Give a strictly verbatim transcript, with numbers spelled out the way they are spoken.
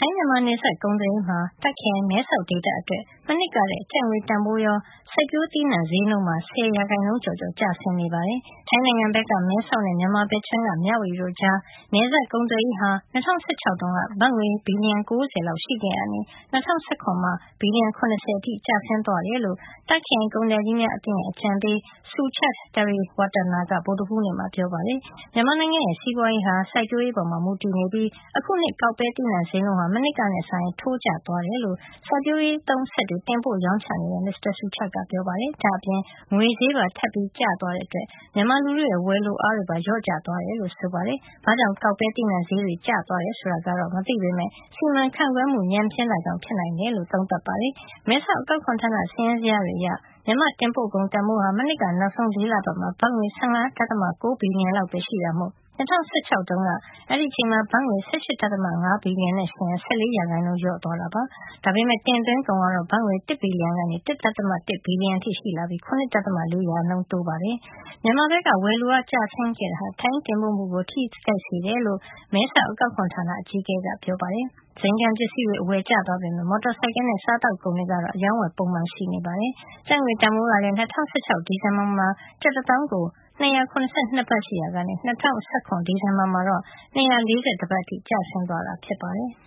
ထိုင်းမြန်မာနယ်စပ်ကုန်သွယ်ရေးမှာတာ့ခရိုင်မဲဆောက်ဒေသအတွက်မနှစ်ကတဲ့ကျပ်ငွေတန်ဖိုးရောစိုက်ပျိုးသီးနှံဈေးနှုန်းမှာဆယ်ရာခိုင်နှုန်းကျော်ကျော်ကျဆင်းနေပါတယ်။ထိုင်းနိုင်ငံဘက်ကမဲဆောက်နဲ့မြန်မာဘက်ခြမ်းကမြဝတီတို့ကြားနယ်စပ်ကုန်သွယ်ရေးဟာ၂၀၁၆တုန်းကဘတ်ငွေဘီလီယံ၉၀လောက်ရှိခဲ့ရပြီး၂၀၁၇မှာဘီလီယံ၇၀အထိကျဆင်းသွားတယ်လို့တာ့ခရိုင်ကုန်သည်ကြီးများအသင်းရဲ့အကြံပေး Suchat Triratwattana ကဗုဒ္ဓဟူးနေ့မှာပြောပါတယ်။မြန်မာနိုင်ငံရဲ့စီးပွားရေးဟာစိုက်ပျိုးရေးပေါ်မှာမူတည်နေပြီးအခုနှစ်ကောက်ပဲသီးနှံဈေးနှုန်းဟာမနှစ်ကနဲ့ဆိုင်ထိုးကျသွားတယ်လို့စိုက်ပျိုးရေးသုံးစက်တွေတင်ပို့ရောင်းချနေတဲ့ မစ္စတာ Suchat ကပြောပါတယ်။ဒါ့အပြင်ငွေဈေးပါထပ်ပြီးကျသွားတဲ့အတွက်မြန်မာလူထုရဲ့ဝယ်လိုအားတွေပါလျော့ကျသွားတယ်လို့ဆိုပါတယ်။ဘာကြောင့်ကောက်ပဲသီးနှံဈေးတွေကျသွားတယ်ဆိုတာကတော့မသိပေမယ့်စီမံခန့်ခွဲမှုညံ့ဖျင်းတာကြောင့်ဖြစ်နိုင်တယ်လို့သုံးသပ်ပါတယ်။မဲဆောက်အကောက်ခွန်ဌာနစာရင်းဇယားတွေအရမြန်မာတင်ပို့ကုန်တန်ဖိုးဟာမနှစ်ကနောက်ဆုံးလေးလပတ်မှာဘတ်ငွေ၁၅.၉ဘီလီယံလောက်ပဲရှိတာမို့၂၀၁၆တုန်းကအဲဒီအချိန်မှာဘတ်ငွေ၁၈.၅ဘီလီယံနဲ့ယှဉ်ရင်၁၄ရာခိုင်နှုန်းလျော့သွားတာပါ။ဒါပေမဲ့တင်သွင်းကုန်ကတော့ဘတ်ငွေတစ်ဘီလီယံကနေ တစ်.တစ်ဘီလီယံအထိရှိလာပြီး၇.၄ရာနှုန်းတိုးပါတယ်။မြန်မာဘက်ကဝယ်လိုအားကျဆင်းခဲ့တာဟာထိုင်းတင်ပို့မှုကိုထိခိုက်စေတယ်လို့မဲဆောက်အကောက်ခွန်ဌာနအကြီးအကဲကပြောပါတယ်။ဇိမ်ခံပစ္စည်းတွေအဝယ်ကျသွားပေမယ့်မော်တော်ဆိုင်ကယ်နဲ့စားသောက်ကုန်တွေကတော့အရောင်းအဝယ်ပုံမှန်ရှိနေပါတယ်။ကျပ်ငွေတန်ဖိုးကလည်း၂၀၁၆ဒီဇင်ဘာမှာကျပ်တသောင်းကို၂၇၂ဘတ်ရှိရာကနေ၂၀၁၇ဒီဇင်ဘာမှာတော့၂၄၁ဘတ်အထိကျဆင်းသွားတာဖြစ်ပါတယ်။